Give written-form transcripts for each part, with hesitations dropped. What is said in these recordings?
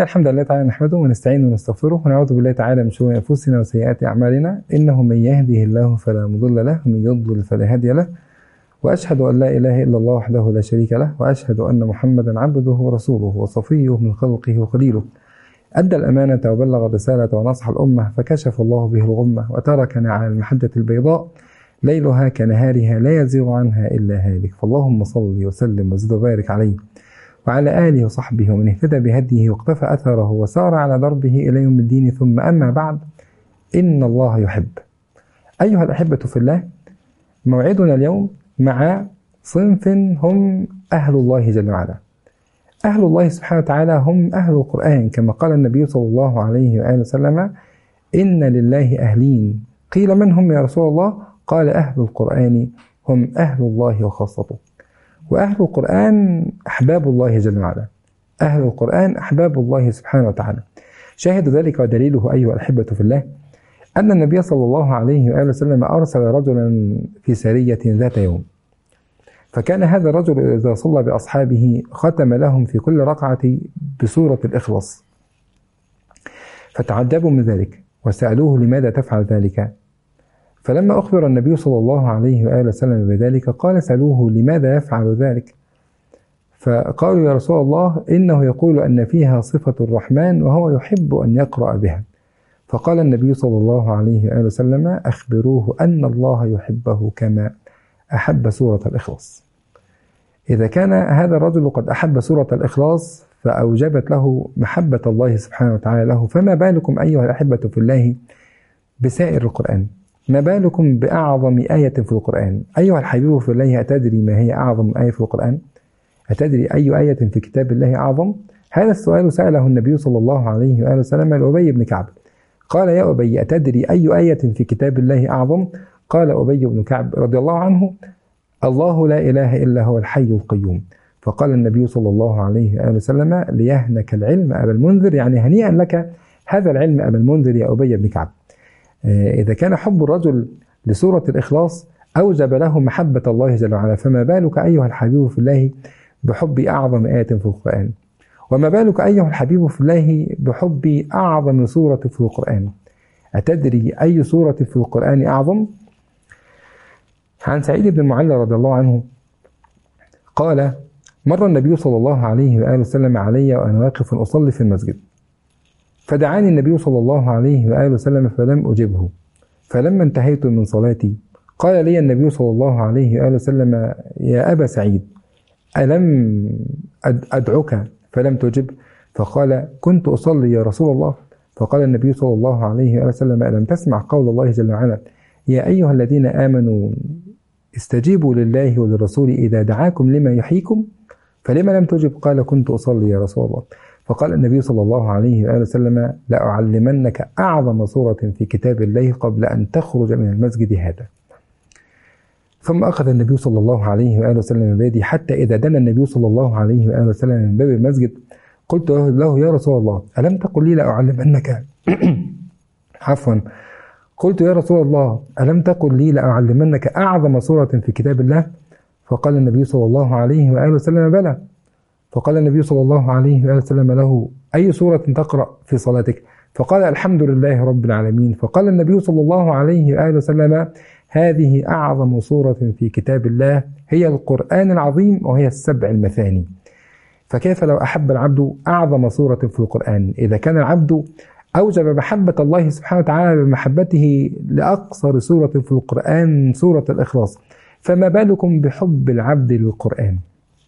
الحمد لله تعالى نحمده ونستعينه ونستغفره ونعوذ بالله تعالى من شرور أنفسنا وسيئات أعمالنا، إنه من يهده الله فلا مضل له ومن يضلل فلا هادي له، وأشهد أن لا إله إلا الله وحده لا شريك له، وأشهد أن محمدا عبده ورسوله وصفيه من خلقه وخليله، أدى الأمانة وبلغ الرسالة ونصح الأمة، فكشف الله به الغمة وتركنا على المحجة البيضاء ليلها كنهارها لا يزيغ عنها إلا هالك. فاللهم صل وسلم وزد وبارك عليه وعلى آله وصحبه ومن اهتدى بهديه واقتفى أثره وسار على دربه إلى يوم الدين. ثم أما بعد، إن الله يحب. أيها الأحبة في الله، موعدنا اليوم مع صنف هم أهل الله جل وعلا. أهل الله سبحانه وتعالى هم أهل القرآن، كما قال النبي صلى الله عليه وآله وسلم: إن لله أهلين. قيل من هم يا رسول الله؟ قال: أهل القرآن هم أهل الله وخاصته. وأهل القرآن أحباب الله جل وعلا. أهل القرآن أحباب الله سبحانه وتعالى. شاهد ذلك ودليله أيها الأحبة في الله أن النبي صلى الله عليه وآله وسلم أرسل رجلا في سرية ذات يوم، فكان هذا الرجل إذا صلى بأصحابه ختم لهم في كل ركعة بسورة الإخلاص، فتعجبوا من ذلك وسألوه: لماذا تفعل ذلك؟ فلما أخبر النبي صلى الله عليه وآله وسلم بذلك قال: سألوه لماذا يفعل ذلك؟ فقالوا: يا رسول الله، إنه يقول أن فيها صفة الرحمن وهو يحب أن يقرأ بها. فقال النبي صلى الله عليه وآله وسلم: أخبروه أن الله يحبه كما أحب سورة الإخلاص. إذا كان هذا الرجل قد أحب سورة الإخلاص فأوجبت له محبة الله سبحانه وتعالى له، فما بالكم أيها الأحبة في الله بسائر القرآن؟ ما بالكم بأعظم آية في القرآن؟ أيها الحبيب في الله، أتدري ما هي أعظم آية في القرآن؟ أتدري أي آية في كتاب الله أعظم؟ هذا السؤال سأله النبي صلى الله عليه وآله وسلم لأبي بن كعب. قال: يا أبي، أتدري أي آية في كتاب الله أعظم؟ قال أبي بن كعب رضي الله عنه: الله لا إله إلا هو الحي القيوم. فقال النبي صلى الله عليه وآله وسلم: ليهنك العلم أبا المنذر، يعني هنيئا لك هذا العلم أبا المنذر يا أبي بن كعب. إذا كان حب الرجل لسورة الإخلاص أوجب له محبة الله جل وعلا، فما بالك أيها الحبيب في الله بحب أعظم آية في القرآن؟ وما بالك أيها الحبيب في الله بحب أعظم سورة في القرآن؟ أتدري أي سورة في القرآن أعظم؟ عن سعيد بن المعلى رضي الله عنه قال: مر النبي صلى الله عليه وآله وسلم علي وأنا واقف أصلي في المسجد، فدعاني النبي صلى الله عليه وآله وسلم فلم أجبه، فلما انتهيت من صلاتي قال لي النبي صلى الله عليه وآله وسلم: يا أبا سعيد، ألم أدعك فلم تجب؟ فقال: كنت أصلي يا رسول الله. فقال النبي صلى الله عليه وآله وسلم: ألم تسمع قول الله جل وعلا: يا أيها الذين آمنوا استجيبوا لله وللرسول إذا دعاكم لما يحييكم؟ فلما لم تجب؟ قال: كنت أصلي يا رسول الله. فقال النبي صلى الله عليه وآله وسلم: لأعلمنك أعظم سورة في كتاب الله قبل أن تخرج من المسجد هذا. ثم أخذ النبي صلى الله عليه وآله وسلم بيدي، حتى إذا دنا النبي صلى الله عليه وآله وسلم من باب المسجد قلت له: يا رسول الله، ألم تقل لي لأعلمنك عفوا قلت: يا رسول الله، ألم تقل لي لأعلمنك أعظم سورة في كتاب الله؟ فقال النبي صلى الله عليه وآله وسلم: بلى. فقال النبي صلى الله عليه وآله وسلم له: أي سورة تقرأ في صلاتك؟ فقال: الحمد لله رب العالمين. فقال النبي صلى الله عليه وآله وسلم: هذه أعظم سورة في كتاب الله، هي القرآن العظيم، وهي السبع المثاني. فكيف لو أحب العبد أعظم سورة في القرآن؟ إذا كان العبد أوجب محبة الله سبحانه وتعالى بمحبته لأقصر سورة في القرآن سورة الإخلاص، فما بالكم بحب العبد للقرآن؟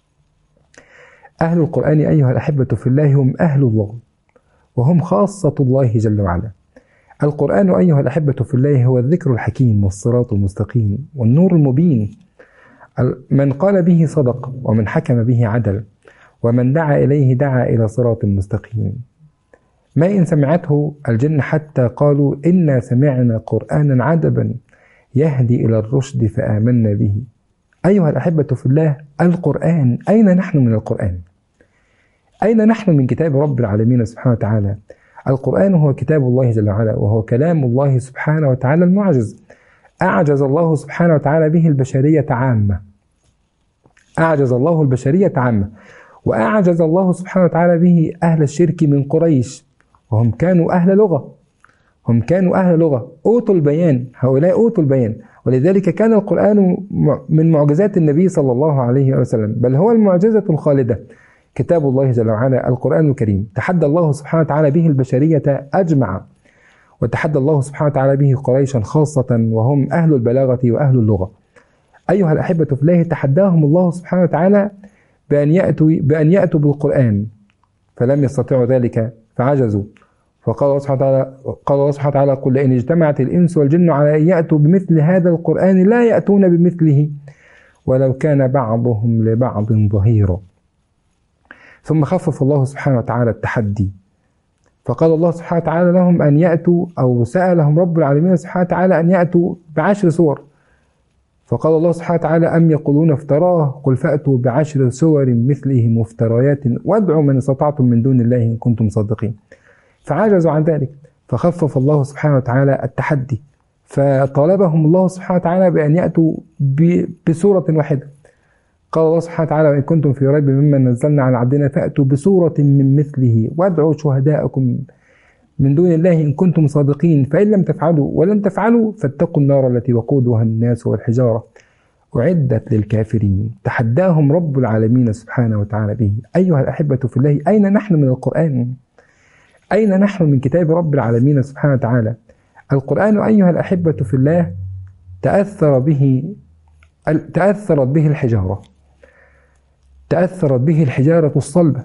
أهل القرآن أيها الأحبة في الله هم أهل الله، وهم خاصة الله جل وعلا. القرآن أيها الأحبة في الله هو الذكر الحكيم والصراط المستقيم والنور المبين. من قال به صدق، ومن حكم به عدل، ومن دعا إليه دعا إلى صراط مستقيم. ما إن سمعته الجن حتى قالوا: إنا سمعنا قرآنا عجبا يهدي إلى الرشد فآمنا به. أيها الأحبة في الله، القرآن، أين نحن من القرآن؟ أين نحن من كتاب رب العالمين سبحانه وتعالى؟ القرآن هو كتاب الله جل وعلا، وهو كلام الله سبحانه وتعالى المعجز. أعجز الله سبحانه وتعالى به البشرية عامة. أعجز الله البشرية عامة. وأعجز الله سبحانه وتعالى به أهل الشرك من قريش، وهم كانوا أهل لغة، هم كانوا أهل لغة أوتوا البيان، هؤلاء أوتوا البيان. ولذلك كان القرآن من معجزات النبي صلى الله عليه وسلم، بل هو المعجزة الخالدة، كتاب الله جل وعلا القرآن الكريم. تحدى الله سبحانه وتعالى به البشرية أجمع، وتحدى الله سبحانه وتعالى به قريشا خاصة، وهم أهل البلاغة وأهل اللغة. أيها الأحبة في الله، تحداهم الله سبحانه وتعالى بأن يأتوا بالقرآن، فلم يستطيعوا ذلك فعجزوا. فقال الله سبحانه وتعالى: قل لئن اجتمعت الإنس والجن على أن يأتوا بمثل هذا القرآن لا يأتون بمثله ولو كان بعضهم لبعض ظهيرا. ثم خفف الله سبحانه وتعالى التحدي، فقال الله سبحانه وتعالى لهم أن يأتوا، أو سألهم رب العالمين سبحانه وتعالى أن يأتوا ب10 سور. فقال الله سبحانه وتعالى: أم يقولون افتراه قل فأتوا ب10 سور مثله مفتريات وادعوا من استطعتم من دون الله إن كنتم صادقين. فعجزوا عن ذلك، فخفف الله سبحانه وتعالى التحدي، فطالبهم الله سبحانه وتعالى بأن يأتوا بسورة واحدة. قال الله سبحانه وتعالى: وإن كنتم في ريب مما نزلنا على عبدنا فأتوا بسورة من مثله وادعوا شهداءكم من دون الله إن كنتم صادقين فإن لم تفعلوا ولن تفعلوا فاتقوا النار التي وقودها الناس والحجارة أعدت للكافرين. تحداهم رب العالمين سبحانه وتعالى به. أيها الأحبة في الله، أين نحن من القرآن؟ أين نحن من كتاب رب العالمين سبحانه وتعالى؟ القرآن أيها الأحبة في الله تأثرت به الحجارة، تأثرت به الحجارة الصلبة،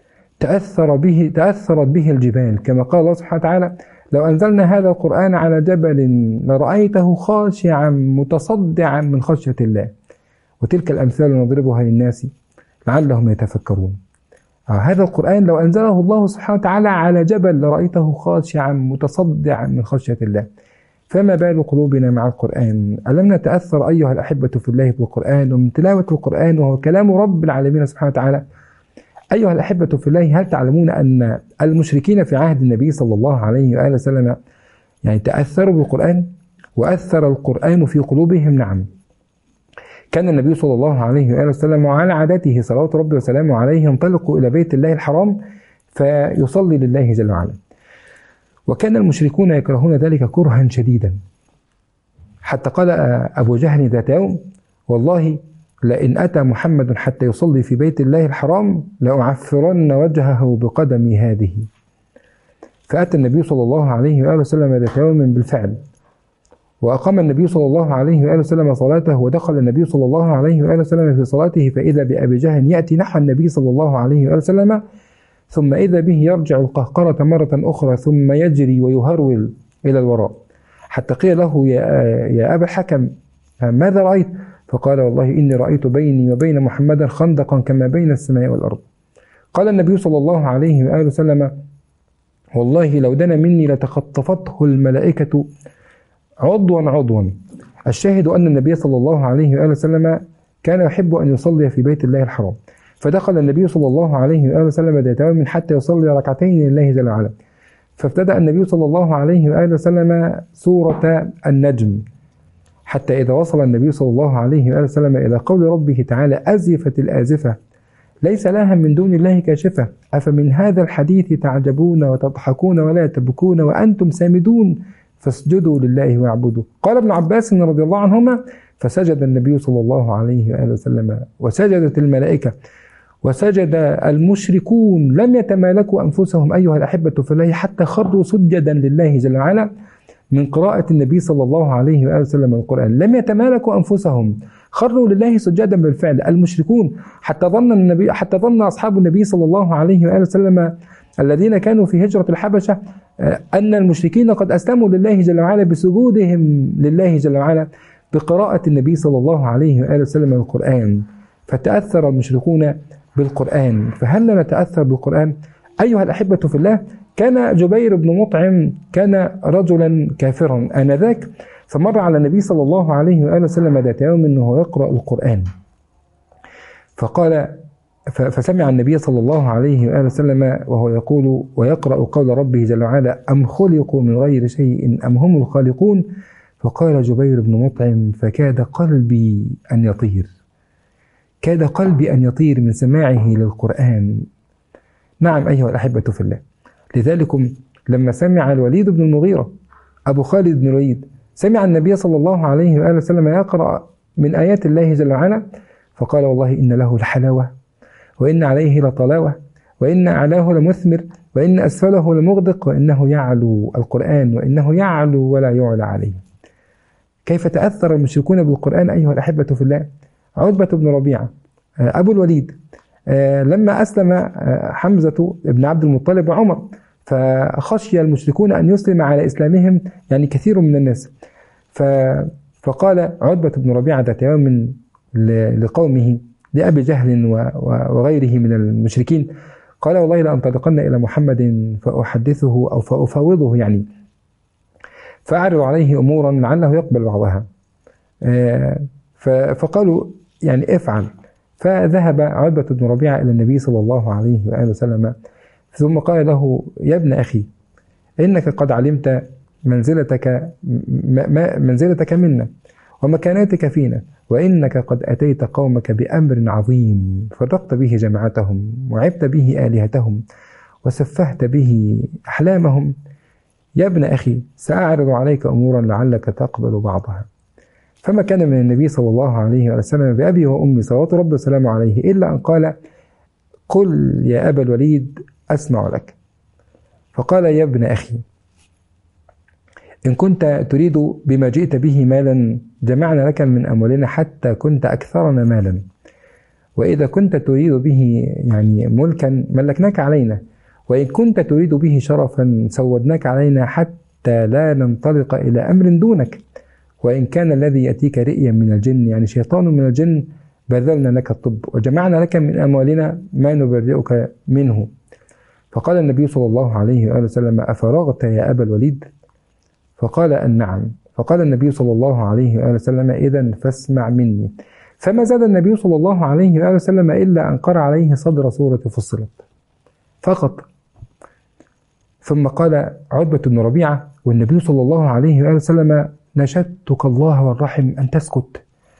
تأثرت به الجبال، كما قال الله سبحانه وتعالى: لو أنزلنا هذا القرآن على جبل لرأيته خاشعا متصدعا من خشية الله. وتلك الأمثال نضربها للناس لعلهم يتفكرون. هذا القرآن لو أنزله الله سبحانه وتعالى على جبل لرأيته خاشعا متصدعا من خشية الله، فما بال قلوبنا مع القرآن؟ ألم نتأثر أيها الأحبة في الله بالقرآن ومن تلاوة القرآن وهو كلام رب العالمين سبحانه وتعالى؟ أيها الأحبة في الله، هل تعلمون أن المشركين في عهد النبي صلى الله عليه وآله وسلم يعني تأثروا بالقرآن وأثر القرآن في قلوبهم؟ نعم. كان النبي صلى الله عليه وآله وسلم وعلى عادته صلوات ربي وسلامه عليه ينطلق إلى بيت الله الحرام فيصلي لله جل وعلا، وكان المشركون يكرهون ذلك كرها شديدا، حتى قال أبو جهل ذات يوم: والله لئن أتى محمد حتى يصلي في بيت الله الحرام لأعفرن وجهه بقدمي هذه. فأتى النبي صلى الله عليه وآله وسلم ذات يوم بالفعل، وأقام النبي صلى الله عليه وآله وسلم صلاته، ودخل النبي صلى الله عليه وآله وسلم في صلاته فإذا بأبي جهل يأتي نحو النبي صلى الله عليه وآله وسلم، ثم إذا به يرجع القهقرة مرة أخرى ثم يجري ويهرول إلى الوراء، حتى قيل له: يا أبا الحكم ماذا رأيت؟ فقال: والله إني رأيت بيني وبين محمد خندقا كما بين السماء والأرض. قال النبي صلى الله عليه وآله وسلم: والله لو دنا مني لتخطفته الملائكة عضوا عضوا. الشاهد أن النبي صلى الله عليه وآله وسلم كان يحب أن يصلي في بيت الله الحرام، فدخل النبي صلى الله عليه وآله وسلم ذات يوم حتى يصلي ركعتين لله جل وعلا، فابتدأ النبي صلى الله عليه وآله وسلم سورة النجم، حتى إذا وصل النبي صلى الله عليه وآله وسلم إلى قول ربه تعالى: أزفت الآزفة ليس لها من دون الله كاشفة أفمن هذا الحديث تعجبون وتضحكون ولا تبكون وأنتم سامدون فاسجدوا لله واعبدوا. قال ابن عباس رضي الله عنهما: فسجد النبي صلى الله عليه وآله وسلم وسجدت الملائكة وسجد المشركون، لم يتمالكوا أنفسهم أيها الأحبة في الله حتى خروا سجدا لله جل وعلا من قراءة النبي صلى الله عليه وآله وسلم القرآن. لم يتمالكوا أنفسهم، خروا لله سجدا بالفعل المشركون، حتى ظن أصحاب النبي صلى الله عليه وآله وسلم الذين كانوا في هجرة الحبشة أن المشركين قد أسلموا لله جل وعلا بسجودهم لله جل وعلا بقراءة النبي صلى الله عليه وآله وسلم القرآن، فتأثر المشركون بالقرآن. فهل نتأثر بالقرآن؟ أيها الأحبة في الله، كان جبير بن مطعم كان رجلا كافرا آنذاك، فمر على النبي صلى الله عليه وآله وسلم ذات يوم أنه يقرأ القرآن، فسمع النبي صلى الله عليه وآله وسلم وهو يقول ويقرأ قول ربه جل وعلا: أم خلقوا من غير شيء أم هم الخالقون. فقال جبير بن مطعم: فكاد قلبي أن يطير، كاد قلبي أن يطير من سماعه للقرآن. نعم أيها الأحبة في الله، لذلكم لما سمع الوليد بن المغيرة أبو خالد بن الوليد سمع النبي صلى الله عليه وآله وسلم يقرأ من آيات الله جل وعلا، فقال والله إن له لحلاوة، وإن عليه لطلاوة، وإن أعلاه لمثمر، وإن أسفله لمغدق، وإنه يعلو القرآن، وإنه يعلو ولا يعلى عليه. كيف تأثر المشركون بالقرآن أيها الأحبة في الله؟ عتبة بن ربيعة أبو الوليد لما أسلم حمزة بن عبد المطلب وعمر، فخشي المشركون أن يسلم على إسلامهم يعني كثير من الناس، فقال عتبة بن ربيعة ذات يوم لقومه لأبي جهل وغيره من المشركين، قال والله لأنطلقن إلى محمد فأحدثه أو فأفاوضه، يعني فأعرض عليه أمورا لعله يقبل بعضها. فقالوا يعني افعل. فذهب عتبة بن ربيعة إلى النبي صلى الله عليه وآله وسلم، ثم قال له يا ابن أخي إنك قد علمت منزلتك منا ومكانتك فينا، وإنك قد أتيت قومك بأمر عظيم فرقت به جماعتهم وعبت به آلهتهم وسفهت به أحلامهم. يا ابن أخي سأعرض عليك أمورا لعلك تقبل بعضها. فما كان من النبي صلى الله عليه وسلم بأبي وأمي صلوات ربي وسلامه عليه إلا أن قال قل يا أبا الوليد أسمع لك. فقال يا ابن أخي إن كنت تريد بما جئت به مالا جمعنا لك من أموالنا حتى كنت أكثرنا مالا، وإذا كنت تريد به يعني ملكا ملكناك علينا، وإن كنت تريد به شرفا سودناك علينا حتى لا ننطلق إلى أمر دونك، وإن كان الذي يأتيك رئيا من الجن يعني شيطان من الجن بذلنا لك الطب وجمعنا لك من أموالنا ما نبرئك منه. فقال النبي صلى الله عليه وآله وسلم أفرغت يا أبا الوليد؟ فقال أن نعم. فقال النبي صلى الله عليه وآله وسلم إذن فاسمع مني. فما زاد النبي صلى الله عليه وآله وسلم إلا أن قرأ عليه صدر سورة فصلت فقط. ثم قال عتبة بن ربيعة والنبي صلى الله عليه وآله وسلم نشدتك الله والرحم أن تسكت.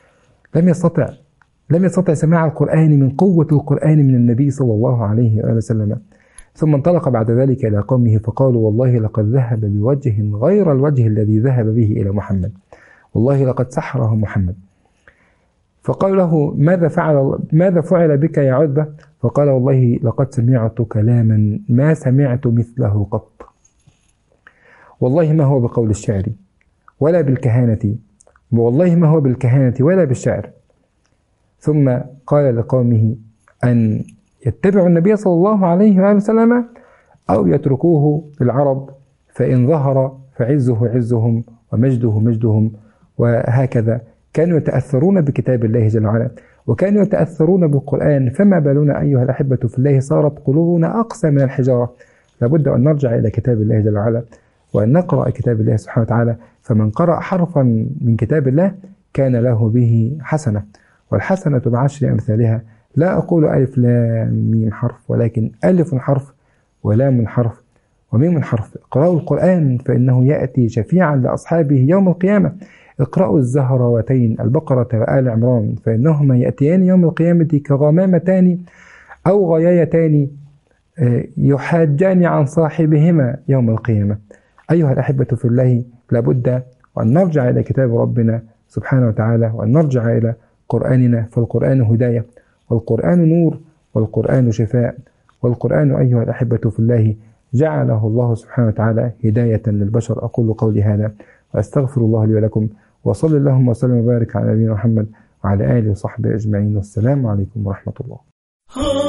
لم يستطع سماع القرآن من قوة القرآن من النبي صلى الله عليه وآله وسلم. ثم انطلق بعد ذلك إلى قومه فقالوا والله لقد ذهب بوجه غير الوجه الذي ذهب به إلى محمد، والله لقد سحره محمد. فقالوا له ماذا فعل بك يا عتبة؟ فقال والله لقد سمعت كلاما ما سمعت مثله قط، والله ما هو بقول الشعر ولا بالكهانة، والله ما هو بالكهانة ولا بالشعر. ثم قال لقومه أن يتبعوا النبي صلى الله عليه وآله وسلم أو يتركوه العرب، فإن ظهر فعزه عزهم ومجده مجدهم. وهكذا كانوا يتأثرون بكتاب الله جل وعلا وكانوا يتأثرون بالقرآن، فما بالنا أيها الأحبة في الله صارت قلوبنا أقسى من الحجارة. لابد أن نرجع إلى كتاب الله جل وعلا وأن نقرأ كتاب الله سبحانه وتعالى، فمن قرأ حرفا من كتاب الله كان له به حسنة، والحسنة بعشر أمثالها. لا أقول ألف لام ميم حرف، ولكن ألف حرف ولام حرف وميم حرف. اقرأوا القرآن فإنه يأتي شفيعا لأصحابه يوم القيامة. اقرأوا الزهروتين البقرة وآل عمران فإنهما يأتيان يوم القيامة كغمامتان أو غيايتان يحاجان عن صاحبهما يوم القيامة. أيها الأحبة في الله، لابد أن نرجع إلى كتاب ربنا سبحانه وتعالى وأن نرجع إلى قرآننا، فالقرآن هداية والقرآن نور والقرآن شفاء، والقرآن أيها الأحبة في الله جعله الله سبحانه وتعالى هداية للبشر. أقول قولي هذا وأستغفر الله لي ولكم، وصلى اللهم وسلم وبارك على نبينا محمد وعلى آله وصحبه أجمعين، والسلام عليكم ورحمة الله.